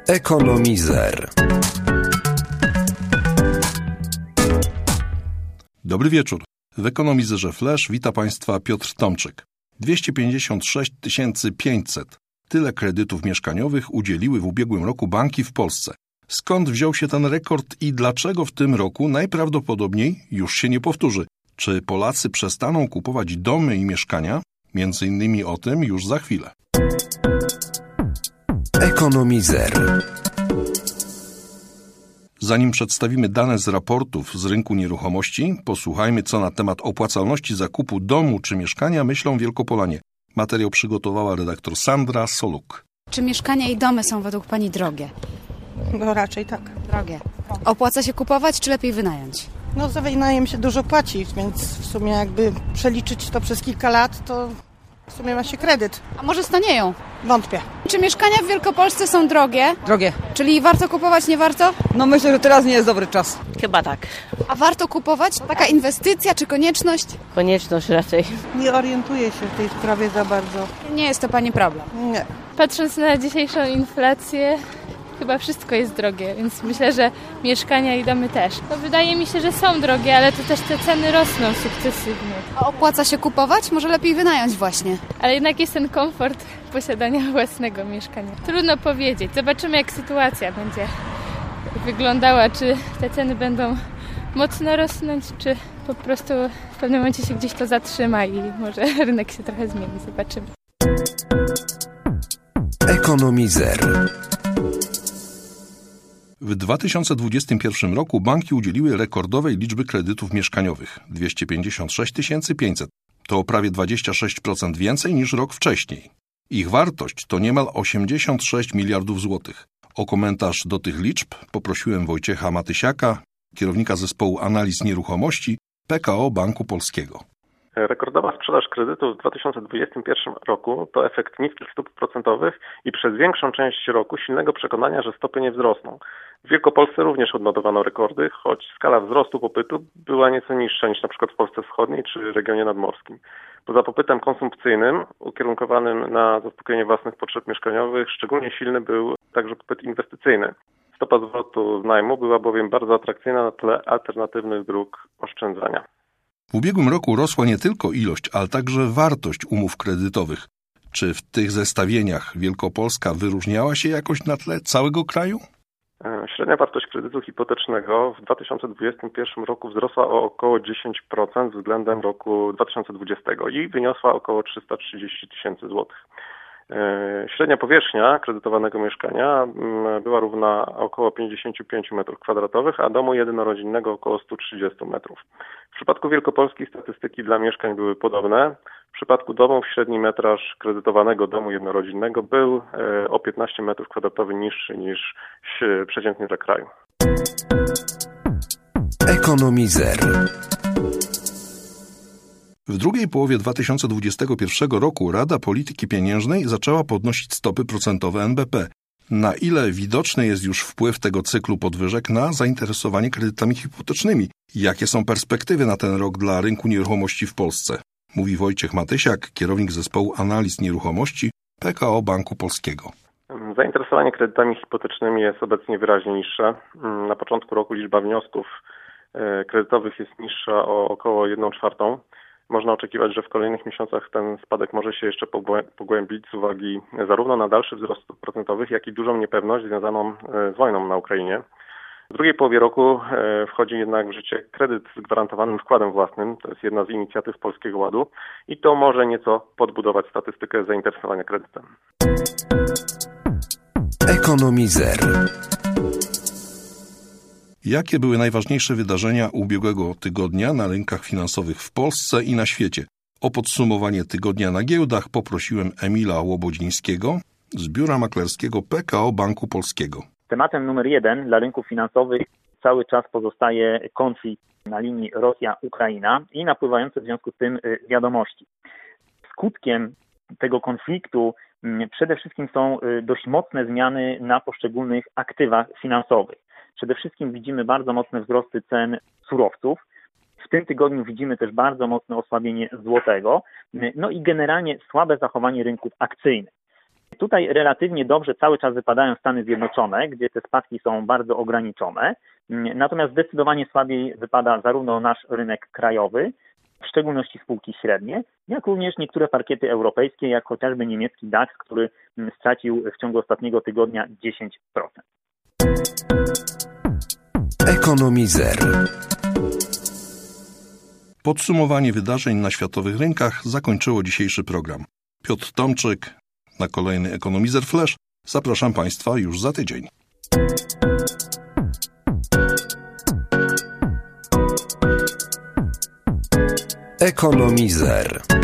Ekonomizer. Dobry wieczór. W Ekonomizerze Flash wita Państwa Piotr Tomczyk. 256 500. Tyle kredytów mieszkaniowych udzieliły w ubiegłym roku banki w Polsce. Skąd wziął się ten rekord i dlaczego w tym roku najprawdopodobniej już się nie powtórzy? Czy Polacy przestaną kupować domy i mieszkania? Między innymi o tym już za chwilę. Ekonomizer. Zanim przedstawimy dane z raportów z rynku nieruchomości, posłuchajmy, co na temat opłacalności zakupu domu czy mieszkania myślą Wielkopolanie. Materiał przygotowała redaktor Sandra Soluk. Czy mieszkania i domy są według Pani drogie? No raczej tak. Drogie. Opłaca się kupować, czy lepiej wynająć? No za wynajem się dużo płaci, więc w sumie jakby przeliczyć to przez kilka lat, to w sumie ma się kredyt. A może stanieją? Wątpię. Czy mieszkania w Wielkopolsce są drogie? Drogie. Czyli warto kupować, nie warto? No myślę, że teraz nie jest dobry czas. Chyba tak. A warto kupować? Taka inwestycja czy konieczność? Konieczność raczej. Nie orientuję się w tej sprawie za bardzo. Nie jest to Pani problem. Nie. Patrząc na dzisiejszą inflację, chyba wszystko jest drogie, więc myślę, że mieszkania i domy też. No wydaje mi się, że są drogie, ale to też te ceny rosną sukcesywnie. A opłaca się kupować? Może lepiej wynająć właśnie. Ale jednak jest ten komfort posiadania własnego mieszkania. Trudno powiedzieć. Zobaczymy, jak sytuacja będzie wyglądała. Czy te ceny będą mocno rosnąć, czy po prostu w pewnym momencie się gdzieś to zatrzyma i może rynek się trochę zmieni. Zobaczymy. Ekonomizer. W 2021 roku banki udzieliły rekordowej liczby kredytów mieszkaniowych – 256 500. To o prawie 26% więcej niż rok wcześniej. Ich wartość to niemal 86 miliardów złotych. O komentarz do tych liczb poprosiłem Wojciecha Matysiaka, kierownika zespołu analiz nieruchomości PKO Banku Polskiego. Rekordowa sprzedaż kredytów w 2021 roku to efekt niskich stóp procentowych i przez większą część roku silnego przekonania, że stopy nie wzrosną. W Wielkopolsce również odnotowano rekordy, choć skala wzrostu popytu była nieco niższa niż np. w Polsce Wschodniej czy regionie nadmorskim. Poza popytem konsumpcyjnym, ukierunkowanym na zaspokojenie własnych potrzeb mieszkaniowych, szczególnie silny był także popyt inwestycyjny. Stopa zwrotu z najmu była bowiem bardzo atrakcyjna na tle alternatywnych dróg oszczędzania. W ubiegłym roku rosła nie tylko ilość, ale także wartość umów kredytowych. Czy w tych zestawieniach Wielkopolska wyróżniała się jakoś na tle całego kraju? Średnia wartość kredytu hipotecznego w 2021 roku wzrosła o około 10% względem roku 2020 i wyniosła około 330 000 złotych. Średnia powierzchnia kredytowanego mieszkania była równa około 55 m2, a domu jednorodzinnego około 130 metrów. W przypadku Wielkopolski statystyki dla mieszkań były podobne. W przypadku domów średni metraż kredytowanego domu jednorodzinnego był o 15 m2 niższy niż przeciętnie dla kraju. Ekonomizer. W drugiej połowie 2021 roku Rada Polityki Pieniężnej zaczęła podnosić stopy procentowe NBP. Na ile widoczny jest już wpływ tego cyklu podwyżek na zainteresowanie kredytami hipotecznymi? Jakie są perspektywy na ten rok dla rynku nieruchomości w Polsce? Mówi Wojciech Matysiak, kierownik zespołu analiz nieruchomości PKO Banku Polskiego. Zainteresowanie kredytami hipotecznymi jest obecnie wyraźnie niższe. Na początku roku liczba wniosków kredytowych jest niższa o około 1/4. Można oczekiwać, że w kolejnych miesiącach ten spadek może się jeszcze pogłębić z uwagi zarówno na dalszy wzrost stóp procentowych, jak i dużą niepewność związaną z wojną na Ukrainie. W drugiej połowie roku wchodzi jednak w życie kredyt z gwarantowanym wkładem własnym. To jest jedna z inicjatyw Polskiego Ładu i to może nieco podbudować statystykę zainteresowania kredytem. Ekonomizer. Jakie były najważniejsze wydarzenia ubiegłego tygodnia na rynkach finansowych w Polsce i na świecie? O podsumowanie tygodnia na giełdach poprosiłem Emila Łobodzińskiego z biura maklerskiego PKO Banku Polskiego. Tematem numer 1 dla rynków finansowych cały czas pozostaje konflikt na linii Rosja-Ukraina i napływające w związku z tym wiadomości. Skutkiem tego konfliktu przede wszystkim są dość mocne zmiany na poszczególnych aktywach finansowych. Przede wszystkim widzimy bardzo mocne wzrosty cen surowców. W tym tygodniu widzimy też bardzo mocne osłabienie złotego, no i generalnie słabe zachowanie rynków akcyjnych. Tutaj relatywnie dobrze cały czas wypadają Stany Zjednoczone, gdzie te spadki są bardzo ograniczone. Natomiast zdecydowanie słabiej wypada zarówno nasz rynek krajowy, w szczególności spółki średnie, jak również niektóre parkiety europejskie, jak chociażby niemiecki DAX, który stracił w ciągu ostatniego tygodnia 10%. Ekonomizer. Podsumowanie wydarzeń na światowych rynkach zakończyło dzisiejszy program. Piotr Tomczyk. Na kolejny Ekonomizer Flash zapraszam Państwa już za tydzień. Ekonomizer.